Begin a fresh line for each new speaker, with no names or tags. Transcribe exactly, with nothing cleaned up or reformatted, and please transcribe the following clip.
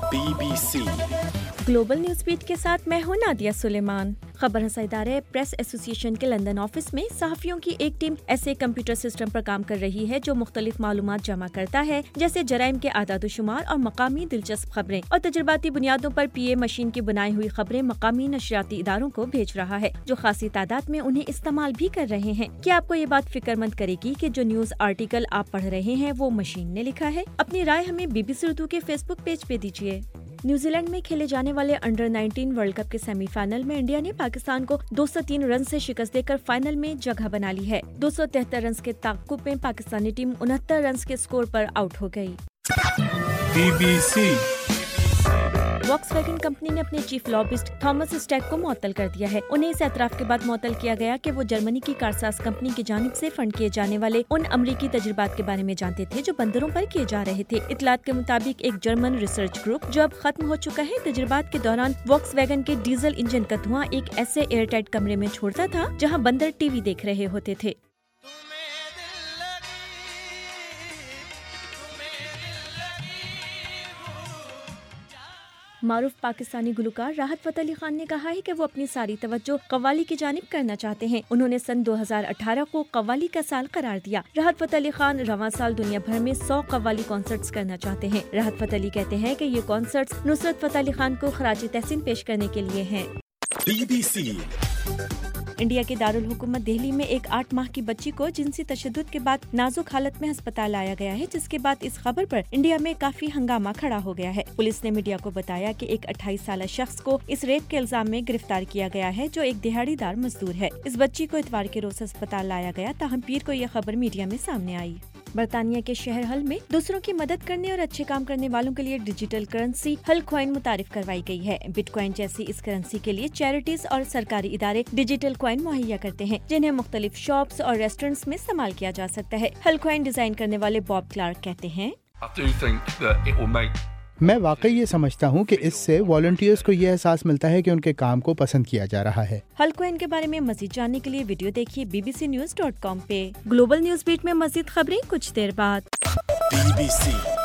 Be B C
global news بیٹ کے ساتھ میں ہوں نادیہ سلیمان۔ خبر رساں ادارے پریس ایسوسی ایشن کے لندن آفس میں صحافیوں کی ایک ٹیم ایسے کمپیوٹر سسٹم پر کام کر رہی ہے جو مختلف معلومات جمع کرتا ہے، جیسے جرائم کے اعداد و شمار اور مقامی دلچسپ خبریں، اور تجرباتی بنیادوں پر پی اے مشین کی بنائی ہوئی خبریں مقامی نشریاتی اداروں کو بھیج رہا ہے، جو خاصی تعداد میں انہیں استعمال بھی کر رہے ہیں۔ کیا آپ کو یہ بات فکر مند کرے گی کہ جو نیوز آرٹیکل آپ پڑھ رہے ہیں وہ مشین نے لکھا ہے؟ اپنی رائے ہمیں بی بی سی اردو کے فیس بک پیج پہ دیجیے۔ نیوزی لینڈ میں کھیلے جانے والے انڈر نائنٹین ورلڈ کپ کے سیمی فائنل میں انڈیا نے پاکستان کو دو سو تین رن سے شکست دے کر فائنل میں جگہ بنا لی ہے۔ دو سو تہتر رنز کے تعاقب میں پاکستانی ٹیم انہتر رنز کے سکور پر آؤٹ ہو گئی۔
B B C
Volkswagen company نے اپنے چیف لابسٹ تھامس اسٹیک کو معطل کر دیا ہے۔ انہیں اس اعتراف کے بعد معطل کیا گیا کہ وہ جرمنی کی کارساز کمپنی کی جانب سے فنڈ کیے جانے والے ان امریکی تجربات کے بارے میں جانتے تھے جو بندروں پر کیے جا رہے تھے۔ اطلاعات کے مطابق ایک جرمن ریسرچ گروپ جو اب ختم ہو چکا ہے، تجربات کے دوران واکس ویگن کے ڈیزل انجن کا دھواں ایک ایسے ایئر ٹائٹ کمرے میں چھوڑتا تھا جہاں بندر ٹی وی دیکھ رہے ہوتے تھے۔ معروف پاکستانی گلوکار راحت فتح علی خان نے کہا ہے کہ وہ اپنی ساری توجہ قوالی کی جانب کرنا چاہتے ہیں۔ انہوں نے سن دو ہزار اٹھارہ کو قوالی کا سال قرار دیا۔ راحت فتح علی خان رواں سال دنیا بھر میں سو قوالی کانسرٹس کرنا چاہتے ہیں۔ راحت فتح علی کہتے ہیں کہ یہ کانسرٹس نصرت فتح علی خان کو خراج تحسین پیش کرنے کے لیے ہیں۔
بی بی سی
انڈیا کے دارالحکومت دہلی میں ایک آٹھ ماہ کی بچی کو جنسی تشدد کے بعد نازک حالت میں ہسپتال لایا گیا ہے، جس کے بعد اس خبر پر انڈیا میں کافی ہنگامہ کھڑا ہو گیا ہے۔ پولیس نے میڈیا کو بتایا کہ ایک اٹھائیس سالہ شخص کو اس ریپ کے الزام میں گرفتار کیا گیا ہے، جو ایک دہاڑی دار مزدور ہے۔ اس بچی کو اتوار کے روز ہسپتال لایا گیا، تاہم پیر کو یہ خبر میڈیا میں سامنے آئی۔ برطانیہ کے شہر ہل میں دوسروں کی مدد کرنے اور اچھے کام کرنے والوں کے لیے ڈیجیٹل کرنسی ہل کوائن متعارف کروائی گئی ہے۔ بٹ کوائن جیسی اس کرنسی کے لیے چیریٹیز اور سرکاری ادارے ڈیجیٹل کوائن مہیا کرتے ہیں، جنہیں مختلف شاپس اور ریسٹورنٹس میں استعمال کیا جا سکتا ہے۔ ہل کوائن ڈیزائن کرنے والے باب کلارک کہتے ہیں،
میں واقعی یہ سمجھتا ہوں کہ اس سے والنٹیئرز کو یہ احساس ملتا ہے کہ ان کے کام کو پسند کیا جا رہا ہے۔
ہل کوائن کے بارے میں مزید جاننے کے لیے ویڈیو دیکھیے B B C news dot com پہ۔ گلوبل نیوز بیٹ میں مزید خبریں کچھ دیر بعد۔
Be B C